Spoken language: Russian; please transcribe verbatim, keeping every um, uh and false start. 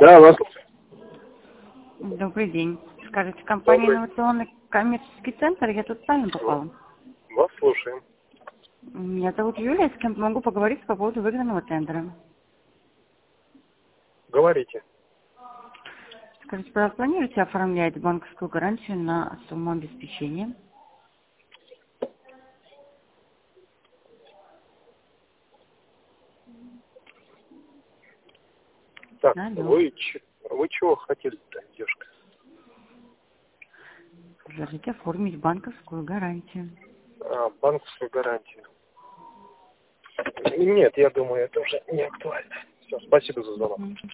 Да, вас. Добрый день. Скажите, компания Добрый. «Инновационный коммерческий центр», я тут правильно попала? Вас слушаем. Меня зовут Юлия, с кем могу поговорить по поводу выигранного тендера. Говорите. Скажите, пожалуйста, планируете оформлять банковскую гарантию на сумму обеспечения? Так, Алло. вы, ч- вы чего хотели-то, девушка? Предложите оформить банковскую гарантию. А, банковскую гарантию. Нет, я думаю, это уже не актуально. Все, спасибо за звонок. Мгм.